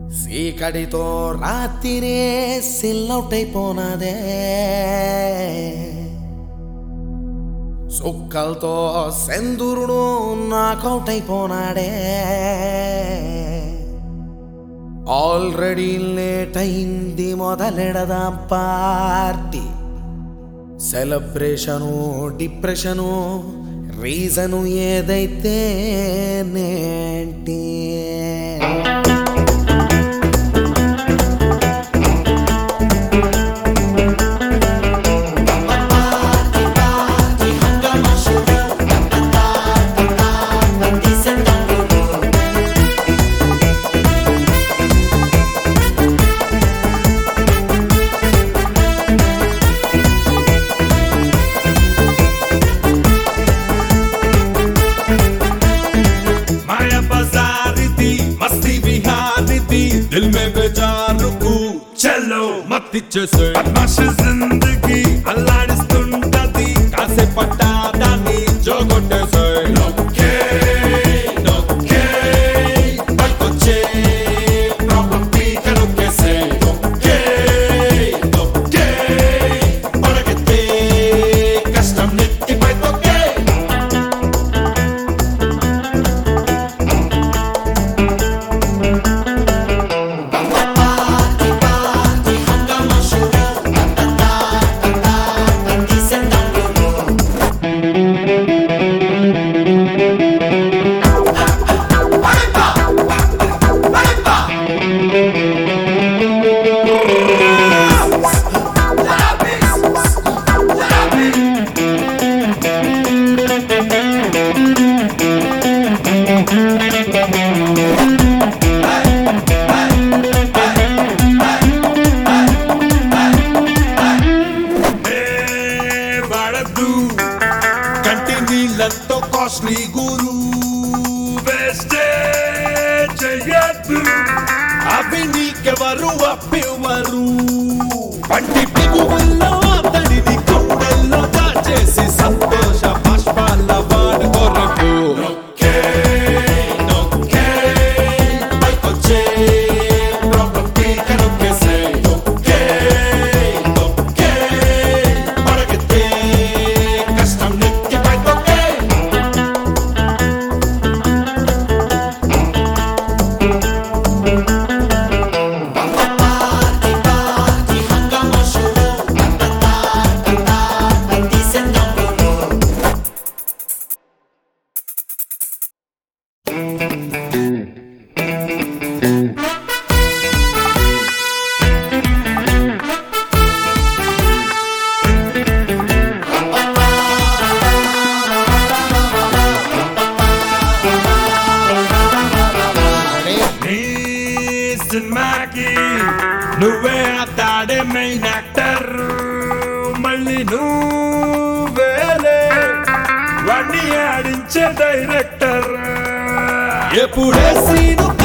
సీకడితో రాత్రినే సిల్లౌట్ అయిపోనాదే సుక్కలతో సెందురుడు నాకౌట్ అయిపోనాడే ఆల్రెడీ లేట్ అయింది మొదలెడదాం పార్టీ సెలబ్రేషను డిప్రెషను రీజను ఏదైతే నేంటి दिल में बेजारुకు చలో మత్తి చేసే బద్మాషి జిందగీ అల్లాడిస్తుంటది కాసే పట్టాదాన్ని జోగొట్టేసే నొక్కే నొక్కే పట్టుకొచ్చే ప్రాబ్లం పీక నొక్కేసే నొక్కే నొక్కే పడగెత్తే కష్టం నెత్తిపై తొక్కే కంటినీళ్ళతో కాస్ట్లీ గురు వేస్తే చెయ్యద్దు అవి నీకెవరు అప్పెవరు పంటి పిగువల్లో అతడిని కొండల్లో దాచేసి సంతోష బాష్పాల వాడు కొరకు నొక్కే నొక్కే పైకొచ్చే ప్రాబ్లం పీక నొక్కేసే నొక్కే నొక్కే పడగెత్తే కష్టం నెత్తిపై తొక్కే సినిమాకి నువ్వే అతాడే మెయిన్ యాక్టర్ మళ్ళీ నువ్వేలే వాణ్ణి ఆడించే డైరెక్టర్ ఎప్పుడే సీను